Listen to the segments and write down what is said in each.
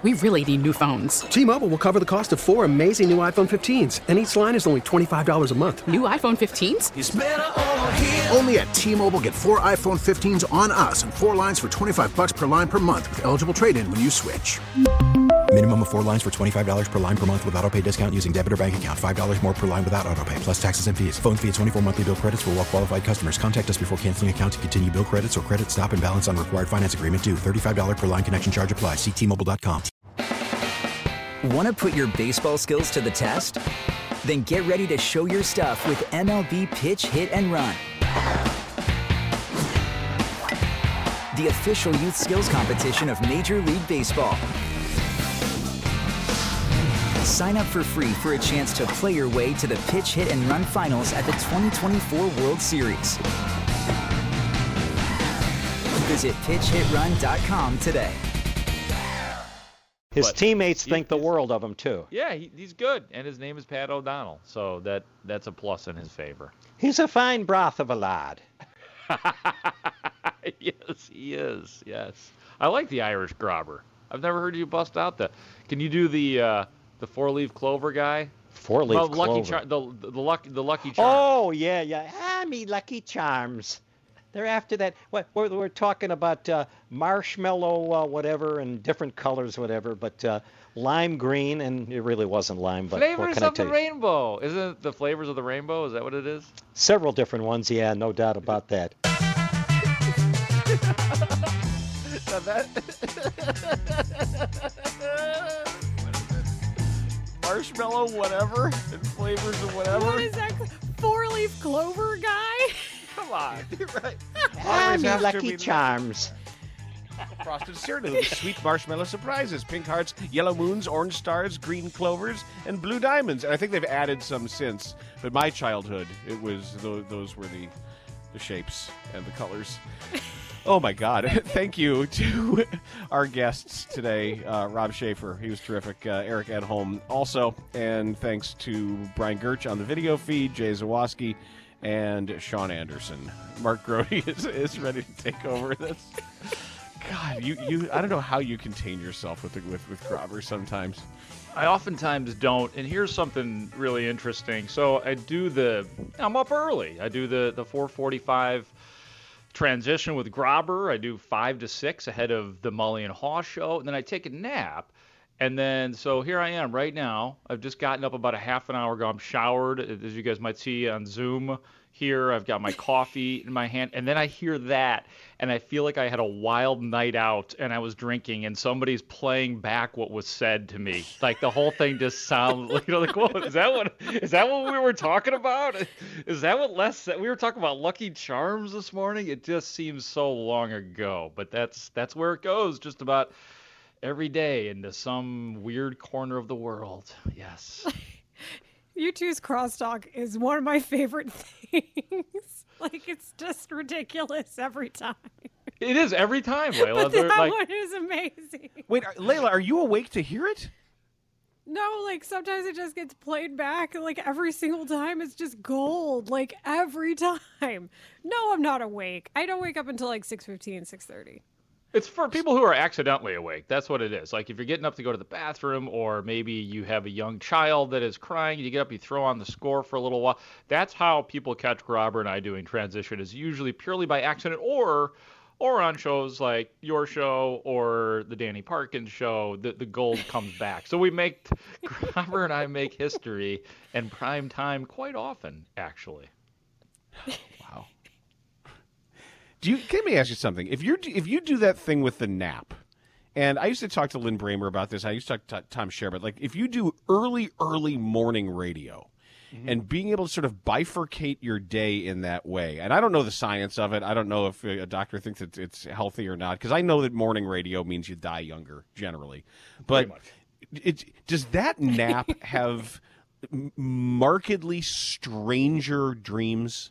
We really need new phones. T-Mobile will cover the cost of 4 amazing new iPhone 15s, and each line is only $25 a month. New iPhone 15s? It's better over here. Only at T-Mobile, get 4 iPhone 15s on us and 4 lines for $25 per line per month with eligible trade-in when you switch. Minimum of 4 lines for $25 per line per month with autopay discount using debit or bank account. $5 more per line without autopay, plus taxes and fees. Phone fee at 24 monthly bill credits for well-qualified customers. Contact us before canceling account to continue bill credits or credit stop and balance on required finance agreement due. $35 per line connection charge applies. See T-Mobile.com. Want to put your baseball skills to the test? Then get ready to show your stuff with MLB Pitch, Hit, and Run. The official youth skills competition of Major League Baseball. Sign up for free for a chance to play your way to the Pitch, Hit, and Run finals at the 2024 World Series. Visit pitchhitrun.com today. His teammates think the world of him, too. Yeah, he's good, and his name is Pat O'Donnell, so that's a plus in his favor. He's a fine broth of a lad. Yes, he is, yes. I like the Irish grobber. I've never heard you bust out Can you do the four-leaf clover guy? Four-leaf clover? The Lucky Charms. Oh, yeah. Me Lucky Charms. They're after that. We're talking about marshmallow, whatever, and different colors, whatever. But lime green, and it really wasn't lime. But flavors what can I of tell the you? rainbow. Isn't it the flavors of the rainbow? Is that what it is? Several different ones. Yeah, no doubt about that. Now that marshmallow, whatever, and flavors of whatever. What is that? Four-leaf clover guy? Come on. You're right. Me Lucky Charms. Frosted cereal, sweet marshmallow surprises, pink hearts, yellow moons, orange stars, green clovers, and blue diamonds. And I think they've added some since. But my childhood, it was those were the shapes and the colors. Oh, my God. Thank you to our guests today, Rob Schaefer. He was terrific. Eric Edholm also. And thanks to Brian Gertch on the video feed, Jay Zawoski, and Sean Anderson. Mark Grody is ready to take over this. God, you I don't know how you contain yourself with Grobber sometimes. I oftentimes don't, and here's something really interesting. So I'm up early. I do the 4:45 transition with Grobber. I do 5 to 6 ahead of the Mully and Haw show, and then I take a nap. And then, so here I am right now. I've just gotten up about a half an hour ago. I'm showered, as you guys might see on Zoom here. I've got my coffee in my hand, and then I hear that, and I feel like I had a wild night out, and I was drinking, and somebody's playing back what was said to me. Like the whole thing just sounds like, whoa, is that what we were talking about? Is that what Les said? We were talking about Lucky Charms this morning. It just seems so long ago, but that's where it goes, just about every day into some weird corner of the world. Yes. You two's crosstalk is one of my favorite things. Like, it's just ridiculous every time. It is every time, Layla. But that one is amazing. Wait, Layla, are you awake to hear it? No, like, sometimes it just gets played back. Like, every single time it's just gold. Like, every time. No, I'm not awake. I don't wake up until, like, 6:15, 6:30. It's for people who are accidentally awake. That's what it is. Like if you're getting up to go to the bathroom, or maybe you have a young child that is crying, you get up, you throw on the score for a little while. That's how people catch Grobber and I doing transition, is usually purely by accident, or on shows like your show or the Danny Parkins show, the gold comes back. So Grobber and I make history in prime time quite often, actually. Wow. Let me ask you something. If you do that thing with the nap, and I used to talk to Lynn Bramer about this. I used to talk to Tom Scherr, like if you do early morning radio, and being able to sort of bifurcate your day in that way, and I don't know the science of it. I don't know if a doctor thinks it's healthy or not, because I know that morning radio means you die younger generally. But does that nap have markedly stranger dreams?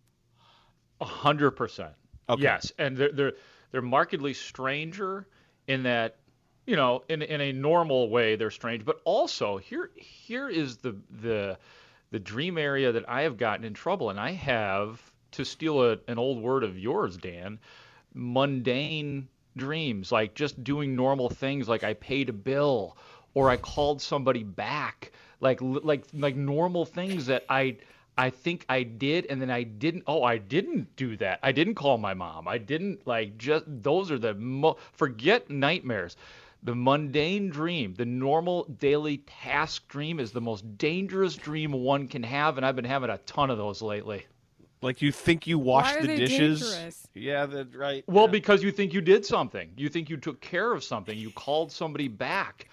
100%. Okay. Yes, and they're markedly stranger in that, in a normal way they're strange, but also here is the dream area that I have gotten in trouble, and I have, to steal an old word of yours, Dan, mundane dreams, like just doing normal things, like I paid a bill or I called somebody back, like normal things that I think I did, and then I didn't. Oh, I didn't do that. I didn't call my mom. I didn't just. Those are the forget nightmares. The mundane dream, the normal daily task dream, is the most dangerous dream one can have, and I've been having a ton of those lately. Like you think you washed the dishes. Dangerous? Yeah, that's right. Well, because you think you did something. You think you took care of something. You called somebody back.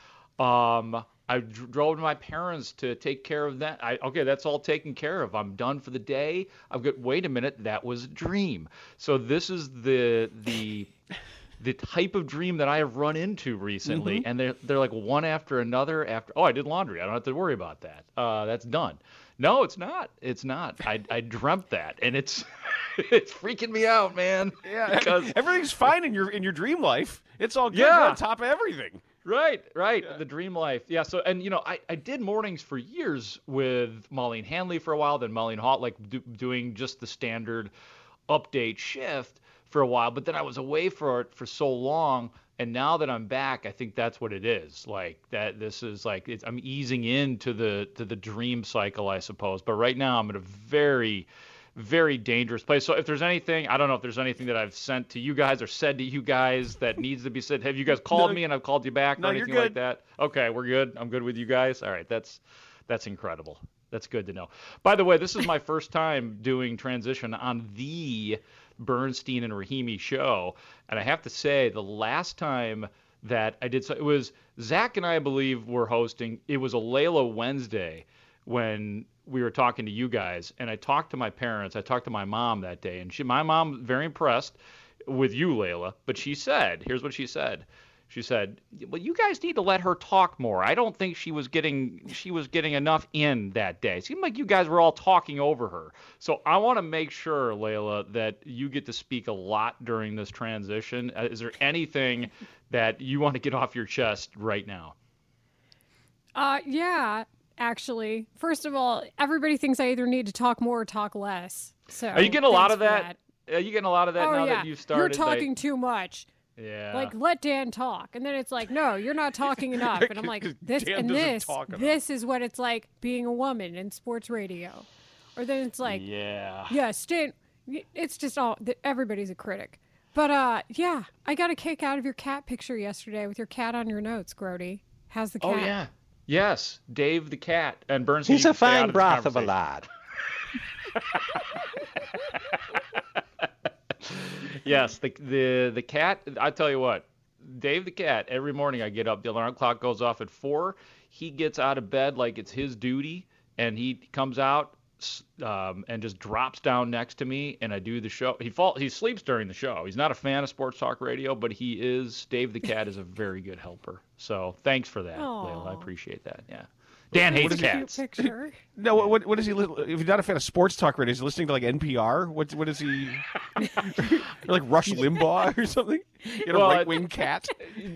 I drove to my parents to take care of that. Okay, that's all taken care of. I'm done for the day. Wait a minute, that was a dream. So this is the type of dream that I have run into recently, and they're like one after another. I did laundry. I don't have to worry about that. That's done. No, it's not. It's not. I dreamt that, and it's it's freaking me out, man. Yeah, because everything's fine in your dream life. It's all good. Yeah. You're on top of everything. Right. Yeah. The dream life. Yeah. So, and I did mornings for years with Marlene Hanley for a while, then Marlene Hall, doing just the standard update shift for a while. But then I was away for so long, and now that I'm back, I think that's what it is. Like that. This is like I'm easing into the dream cycle, I suppose. But right now, I'm in a very, very dangerous place. So if there's anything, I don't know if there's anything that I've sent to you guys or said to you guys that needs to be said. Have you guys called me and I've called you back or anything like that? Okay, we're good. I'm good with you guys. All right, that's incredible. That's good to know. By the way, this is my first time doing transition on the Bernstein and Rahimi show, and I have to say the last time that I did so, it was Zach and I believe were hosting. It was a Layla Wednesday when we were talking to you guys, and I talked to my parents. I talked to my mom that day, and my mom very impressed with you, Layla. But here's what she said. She said, "Well, you guys need to let her talk more. I don't think she was getting enough in that day. It seemed like you guys were all talking over her. So I want to make sure, Layla, that you get to speak a lot during this transition. Is there anything that you want to get off your chest right now?" Yeah. Actually, first of all, everybody thinks I either need to talk more or talk less. So are you getting a lot of that? Are you getting a lot of that now that you've started? You're talking too much. Yeah. Like, let Dan talk. And then it's like, no, you're not talking enough. And I'm like, this is what it's like being a woman in sports radio. Or then it's like, Stan, it's just everybody's a critic. But yeah, I got a kick out of your cat picture yesterday with your cat on your notes, Grody. How's the cat? Oh, yeah. Yes, Dave the cat and Bernstein. He's a fine broth of a lad. Yes, the cat. I tell you what, Dave the cat. Every morning I get up, the alarm clock goes off at 4. He gets out of bed like it's his duty, and he comes out and just drops down next to me, and I do the show. He sleeps during the show. He's not a fan of sports talk radio, but Dave the cat is a very good helper. So thanks for that, Layla. I appreciate that. Yeah. Dan hates cats. No, what is he? If he's not a fan of sports talk radio, is he listening to like NPR? What is he? Or like Rush Limbaugh or something? You know, right-wing cat.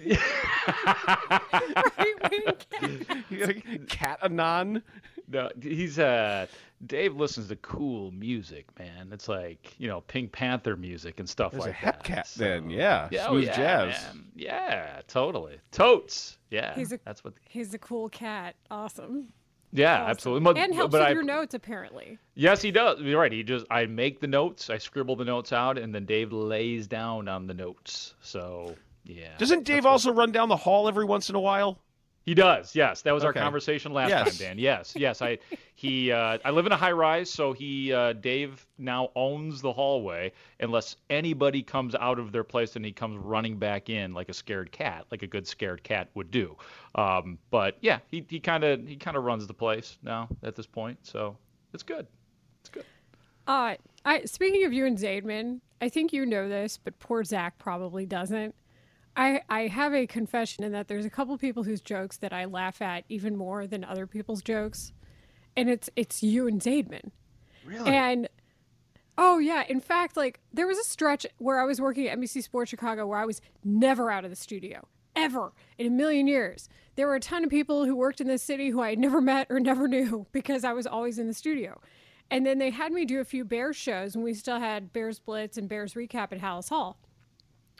Right-wing cat. Cat Anon. No, he's Dave listens to cool music, man. It's like, Pink Panther music and stuff like that. There's a hep cat then, yeah. Smooth jazz. Man. Yeah, totally. Totes. Yeah, he's a cool cat. Awesome. Yeah, awesome. Absolutely. And helps with your notes, apparently. Yes, he does. You're right. I make the notes, I scribble the notes out, and then Dave lays down on the notes. So, yeah. Doesn't Dave also run down the hall every once in a while? He does, yes. That was our conversation last time, Dan. Yes. I live in a high rise, so Dave now owns the hallway unless anybody comes out of their place and he comes running back in like a scared cat, like a good scared cat would do. But yeah, he kind of runs the place now at this point, so it's good. It's good. Speaking of you and Zaidman, I think you know this, but poor Zach probably doesn't. I have a confession in that there's a couple people whose jokes that I laugh at even more than other people's jokes, and it's you and Zaidman. Really? And oh yeah, in fact, like there was a stretch where I was working at NBC Sports Chicago where I was never out of the studio ever in a million years. There were a ton of people who worked in this city who I had never met or never knew because I was always in the studio. And then they had me do a few Bears shows, and we still had Bears Blitz and Bears Recap at Hallis Hall.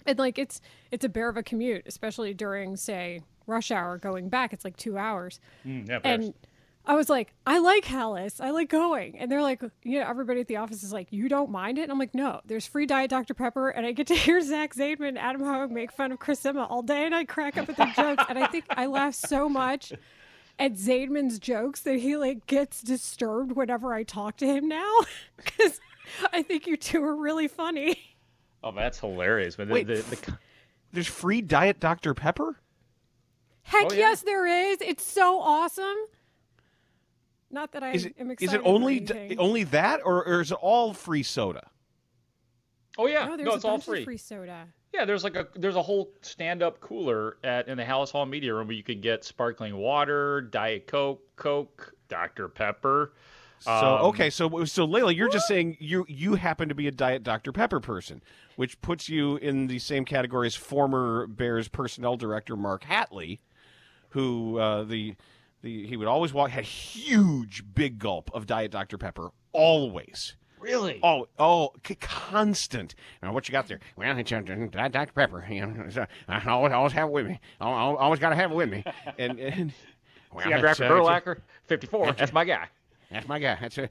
And like it's a bear of a commute, especially during, say, rush hour going back. It's like 2 hours. And I was like, I like Hallis. I like going. And they're like, everybody at the office is like, you don't mind it? And I'm like, no, there's free Diet Dr. Pepper. And I get to hear Zach Zaidman and Adam Hogue make fun of Chris Emma all day. And I crack up at their jokes. And I think I laugh so much at Zaidman's jokes that he like gets disturbed whenever I talk to him now. Because I think you two are really funny. Oh, that's hilarious. But wait, there's free Diet Dr. Pepper? Heck yes, there is. It's so awesome. Not that am excited. Is it only that, or is it all free soda? Oh yeah, no, it's all free. Free soda. Yeah, there's a whole stand-up cooler in the Hallis Hall Media Room where you can get sparkling water, Diet Coke, Dr. Pepper. So Layla, you're just saying you happen to be a Diet Dr. Pepper person, which puts you in the same category as former Bears personnel director Mark Hatley, who he would always had huge big gulp of Diet Dr. Pepper, always. Really? Oh, constant. Now, what you got there? Well, it's Diet Dr. Pepper. I always have it with me. I always got to have it with me. And well, you got Dr. Berlacher, 54. That's my guy. That's my guy. That's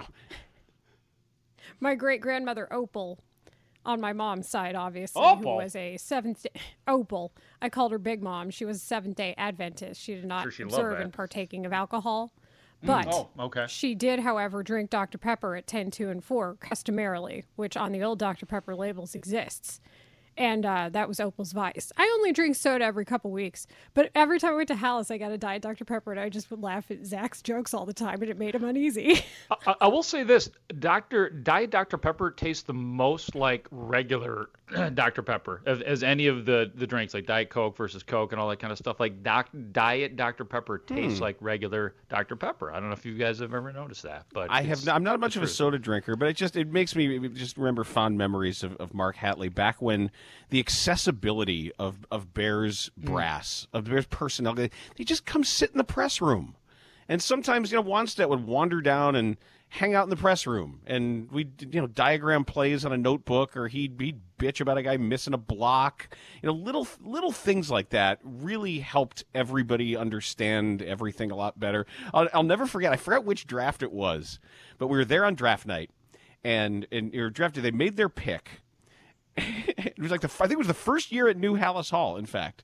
my great grandmother Opal, on my mom's side, obviously, Opal. who was a Opal. I called her Big Mom. She was a Seventh-day Adventist. She did not observe in partaking of alcohol. But she did, however, drink Dr. Pepper at 10, 2, and 4 customarily, which on the old Dr. Pepper labels exists. And that was Opal's vice. I only drink soda every couple weeks, but every time I went to Hallis, I got a Diet Dr. Pepper, and I just would laugh at Zach's jokes all the time, and it made him uneasy. I will say this: Diet Dr. Pepper tastes the most like regular Dr. Pepper as any of the drinks, like Diet Coke versus Coke and all that kind of stuff. Like Diet Dr. Pepper tastes like regular Dr. Pepper. I don't know if you guys have ever noticed that, but I'm not much of a soda drinker, but it makes me just remember fond memories of Mark Hatley back when the accessibility of Bears brass, of Bears personnel, they just come sit in the press room. And sometimes, Wannstedt would wander down and hang out in the press room, and we'd, diagram plays on a notebook, or he'd bitch about a guy missing a block. Little things like that really helped everybody understand everything a lot better. I'll never forget, I forgot which draft it was, but we were there on draft night, and drafted, they made their pick. It was like I think it was the first year at New Hallis Hall, in fact.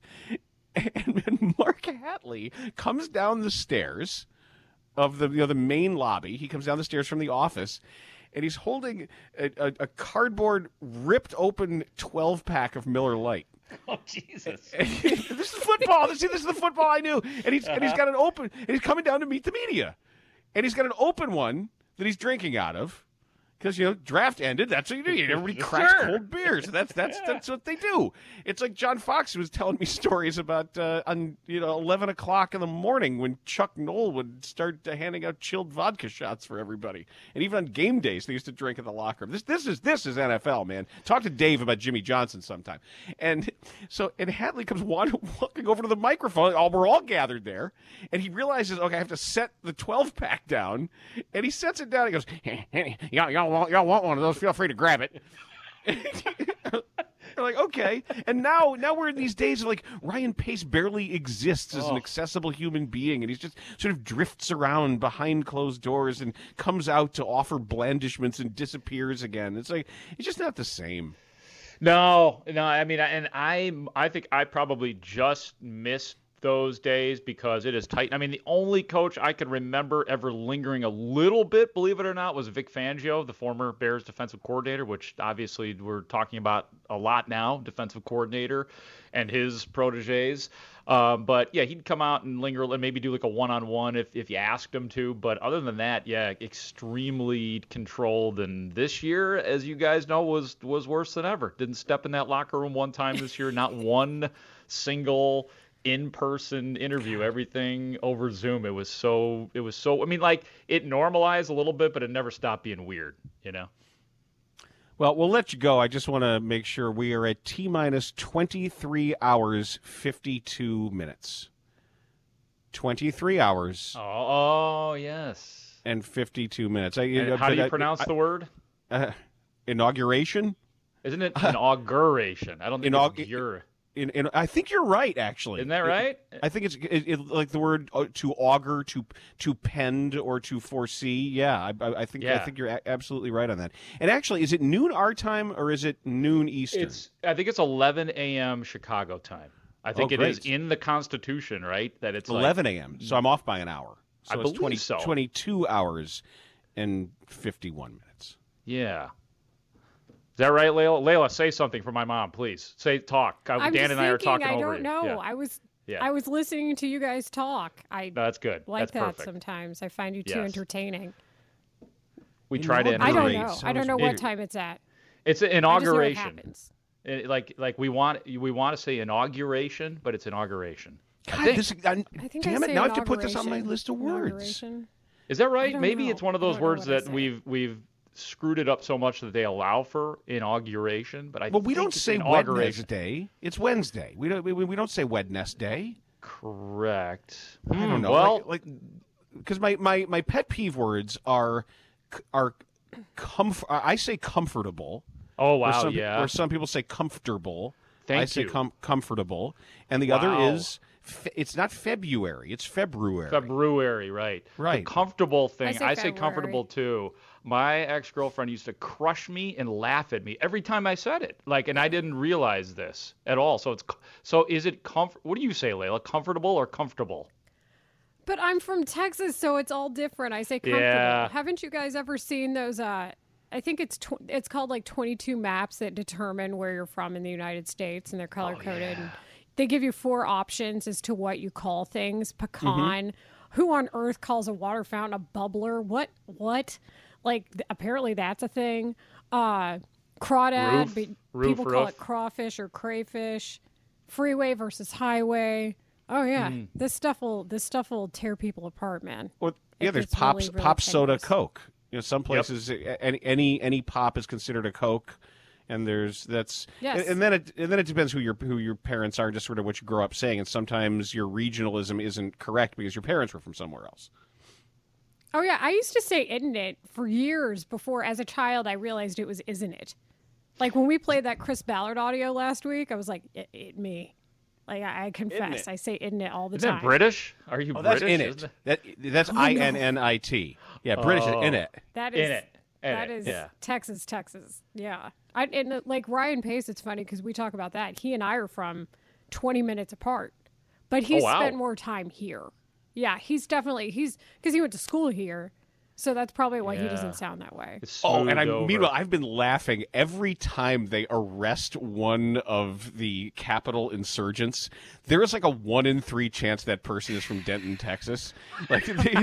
And Mark Hatley comes down the stairs of the main lobby. He comes down the stairs from the office, and he's holding a cardboard ripped open 12-pack of Miller Lite. Oh Jesus! This is football. This is the football I knew. And he's got an open. And he's coming down to meet the media, and he's got an open one that he's drinking out of. Because, draft ended. That's what you do. Everybody cracks cold beers. That's what they do. It's like John Fox was telling me stories about on 11 o'clock in the morning when Chuck Noll would start handing out chilled vodka shots for everybody. And even on game days, they used to drink in the locker room. This is NFL, man. Talk to Dave about Jimmy Johnson sometime. And Hatley comes walking over to the microphone. We're all gathered there. And he realizes, okay, I have to set the 12-pack down. And he sets it down. He goes, hey, y'all want one of those, feel free to grab it. They're like, okay. And now we're in these days of like Ryan Pace barely exists as an accessible human being, and he's just sort of drifts around behind closed doors and comes out to offer blandishments and disappears again. It's like, it's just not the same. No. I mean, and I think I probably just missed those days because it is tight. I mean, the only coach I could remember ever lingering a little bit, believe it or not, was Vic Fangio, the former Bears defensive coordinator, which obviously we're talking about a lot now, defensive coordinator and his proteges. But yeah, he'd come out and linger and maybe do like a one-on-one if you asked him to. But other than that, yeah, extremely controlled. And this year, as you guys know, was worse than ever. Didn't step in that locker room one time this year. Not one single in-person interview, everything over Zoom. It was so, I mean, like, it normalized a little bit, but it never stopped being weird, Well, we'll let you go. I just want to make sure we are at T-minus 23 hours, 52 minutes. 23 hours. Oh, yes. And 52 minutes. How do you pronounce the word? Inauguration? Isn't it inauguration? I don't think it's your. I think you're right, actually. Isn't that right? I think it's like the word to augur, to pend, or to foresee. Yeah, I think you're absolutely right on that. And actually, is it noon our time or is it noon Eastern? I think it's 11 a.m. Chicago time. I think it is in the Constitution, right? That it's 11 a.m. So I'm off by an hour. So I it's believe so. 22 hours and 51 minutes. Yeah. Is that right, Layla? Layla, say something for my mom, please. Talk. Dan and I are talking over you. I don't know. Yeah. I was listening to you guys talk. No, that's good. Like that's that perfect. sometimes. I find you too entertaining. We try to I don't know. I don't know what time it's at. It's an inauguration. I just know it Like happens. we want to say inauguration, but it's inauguration. God, I think damn I it! say now I have to put this on my list of words. Inauguration. Is that right? Maybe know. it's one of those words that I we've screwed it up so much that they allow for inauguration. But we don't say Wednesday. It's Wednesday. We don't say Wednesday. Correct. I don't know. Well, because my pet peeve words are I say comfortable. Oh wow! Or some people say comfortable. I say comfortable, and the other is. It's not February. It's February. February, right. Right. The comfortable thing. I say February. comfortable, too. My ex-girlfriend used to crush me and laugh at me every time I said it. And I didn't realize this at all. So is it what do you say, Layla? Comfortable or comfortable? But I'm from Texas, so it's all different. I say comfortable. Yeah. Haven't you guys ever seen those? I think it's called 22 maps that determine where you're from in the United States, and they're color-coded. Yeah. They give you 4 options as to what you call things. Pecan. Who on earth calls a water fountain a bubbler? What? Apparently that's a thing. Crawdad. People call it crawfish or crayfish. Freeway versus highway. Oh yeah, this stuff will tear people apart, man. Well, yeah, there's pop soda, Coke. Some places any pop is considered a Coke. And and then it depends who your parents are, just sort of what you grow up saying. And sometimes your regionalism isn't correct because your parents were from somewhere else. Oh yeah, I used to say "isn't it" for years before. As a child, I realized it was "isn't it." When we played that Chris Ballard audio last week, I was like, "It me." I confess, I say "isn't it" all the time. Isn't it British? Are you British? That's in it. That's INNIT. Yeah, British in it. That is in it. That is Texas. Yeah. And Ryan Pace, it's funny because we talk about that. He and I are from 20 minutes apart, but he spent more time here. Yeah, because he went to school here. So that's probably why he doesn't sound that way. Meanwhile, I've been laughing every time they arrest one of the Capitol insurgents. There is a 1 in 3 chance that person is from Denton, Texas. I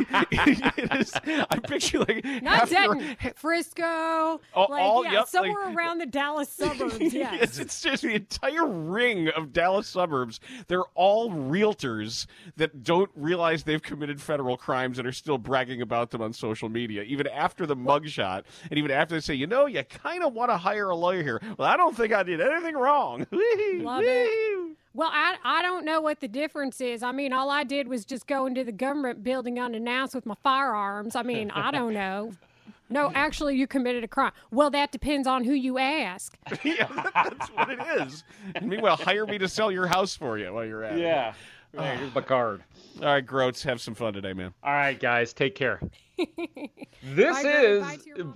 picture not Denton, Frisco. Somewhere around the Dallas suburbs. Yes, it's just the entire ring of Dallas suburbs. They're all realtors that don't realize they've committed federal crimes and are still bragging about them on social media, even after the mugshot, and even after they say, you kind of want to hire a lawyer here. Well, I don't think I did anything wrong. Love it. Well, I don't know what the difference is. I mean, all I did was just go into the government building unannounced with my firearms. I mean, I don't know. No, actually, you committed a crime. Well, that depends on who you ask. Yeah, that's what it is. And meanwhile, hire me to sell your house for you while you're at it. Yeah. Here's my card. All right, Groats, have some fun today, man. All right, guys, take care. This is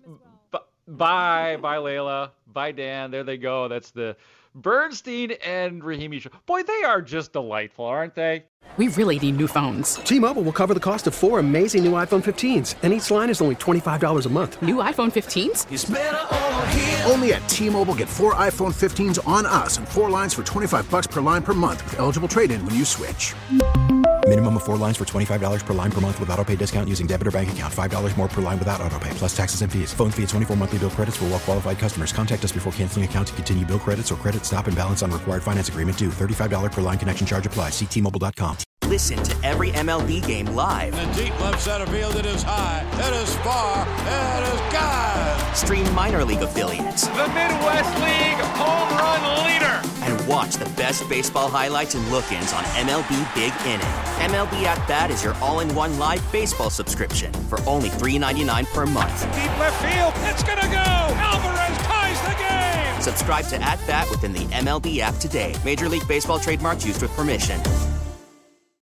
bye, Layla, bye, Dan. There they go. That's the Bernstein and Rahimi show. Boy, they are just delightful, aren't they? We really need new phones. T-Mobile will cover the cost of 4 amazing new iPhone 15s, and each line is only $25 a month. New iPhone 15s? It's better over here. Only at T-Mobile, get 4 iPhone 15s on us and 4 lines for $25 per line per month with eligible trade-in when you switch. Minimum of 4 lines for $25 per line per month with autopay discount using debit or bank account. $5 more per line without autopay, plus taxes and fees. Phone fee at 24 monthly bill credits for well-qualified customers. Contact us before canceling account to continue bill credits or credit stop and balance on required finance agreement due. $35 per line connection charge applies. See T-Mobile.com. Listen to every MLB game live. In the deep left center field, it is high, it is far, it is gone. Stream minor league affiliates. The Midwest League home run leader. And watch the best baseball highlights and look-ins on MLB Big Inning. MLB At Bat is your all-in-one live baseball subscription for only $3.99 per month. Deep left field, it's gonna go. Alvarez ties the game. Subscribe to @Bat within the MLB app today. Major League Baseball trademarks used with permission.